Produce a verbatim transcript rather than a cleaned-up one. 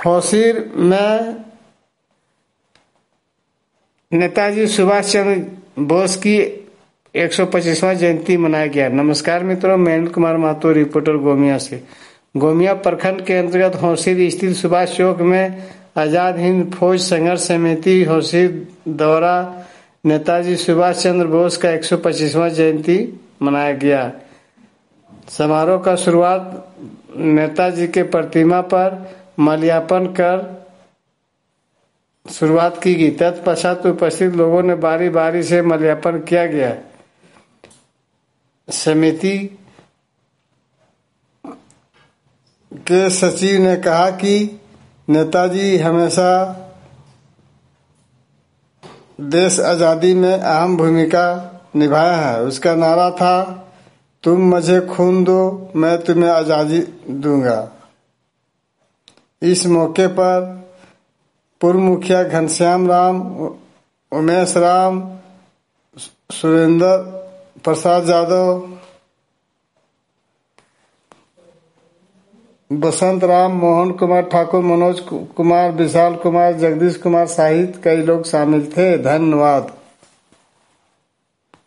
होशिर में नेताजी सुभाष चंद्र बोस की एक सौ पच्चीसवां जयंती मनाया गया। नमस्कार मित्रों, मैं अनिल कुमार महतो, रिपोर्टर गोमिया से। गोमिया प्रखंड के अंतर्गत होशिर स्थित सुभाष चौक में आजाद हिंद फौज संघर्ष समिति होशिर द्वारा नेताजी सुभाष चंद्र बोस का एक सौ पच्चीसवां जयंती मनाया गया। समारोह का शुरुआत नेताजी के प्रतिमा पर माल्यार्पण कर शुरुआत की गई। तत्पश्चात उपस्थित लोगों ने बारी बारी से माल्यार्पण किया गया। समिति के सचिव ने कहा कि नेताजी हमेशा देश आजादी में अहम भूमिका निभाया है। उसका नारा था, तुम मुझे खून दो, मैं तुम्हें आजादी दूंगा। इस मौके पर पूर्व मुखिया घनश्याम राम, उमेश राम, सुरेंद्र प्रसाद यादव, बसंत राम, मोहन कुमार ठाकुर, मनोज कुमार, विशाल कुमार, जगदीश कुमार सहित कई लोग शामिल थे। धन्यवाद।